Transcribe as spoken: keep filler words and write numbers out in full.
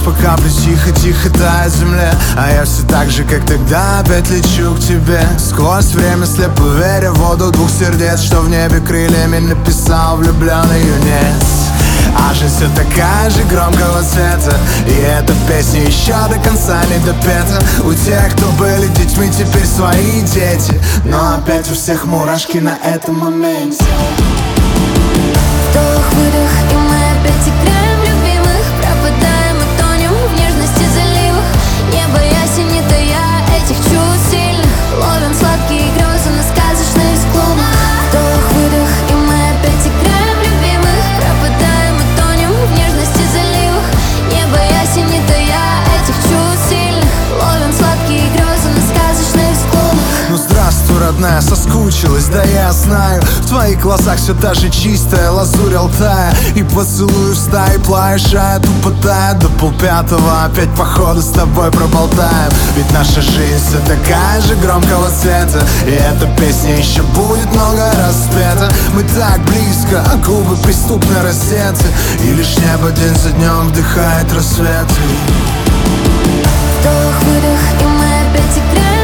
по капле тихо-тихо тает в земле. А я все так же, как тогда, опять лечу к тебе. Сквозь время слепо веря в воду двух сердец, что в небе крыльями написал влюбленный юнец. А жизнь все такая же громкого цвета, и эта песня еще до конца не допета. У тех, кто были детьми, теперь свои дети, но опять у всех мурашки на этом моменте. Вдох-выдох, и мы опять играем в любимых, пропадаем и тонем в нежности заливах. Небо ясень, не тая этих чувств сильных, ловим сладкие грезы на сказочных склонах. Вдох-выдох, и мы опять играем в любимых, пропадаем и тонем в нежности заливах. Небо ясень, не тая этих чувств сильных, ловим сладкие грезы на сказочных склонах. Ну здравствуй, родная, соскучилась, да я знаю. В твоих глазах все та же чистая лазурь Алтая. И поцелуй в стае плаешь, тупо тает. До полпятого опять походу с тобой проболтаем. Ведь наша жизнь все такая же громкого цвета, и эта песня еще будет много раз спета. Мы так близко, а губы преступно раздеты, и лишь небо день за днем вдыхает рассветы. Вдох-выдох, и мы опять играем